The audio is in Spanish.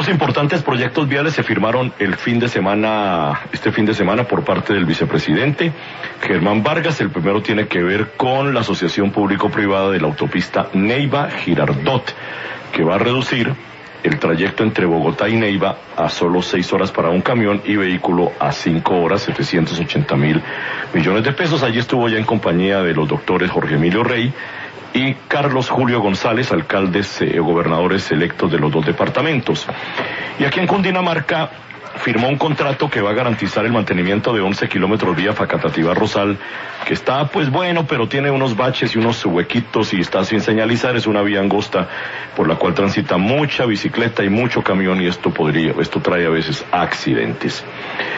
Dos importantes proyectos viales se firmaron este fin de semana por parte del vicepresidente Germán Vargas. El primero tiene que ver con la asociación público-privada de la autopista Neiva-Girardot, que va a reducir el trayecto entre Bogotá y Neiva a solo 6 horas para un camión y vehículo a 5 horas, 780.000 millones de pesos. Allí estuvo ya en compañía de los doctores Jorge Emilio Rey y Carlos Julio González, alcaldes gobernadores electos de los dos departamentos. Y aquí en Cundinamarca firmó un contrato que va a garantizar el mantenimiento de 11 kilómetros vía Facatativá-Rosal, que está pues bueno, pero tiene unos baches y unos huequitos y está sin señalizar. Es una vía angosta por la cual transita mucha bicicleta y mucho camión, y esto trae a veces accidentes.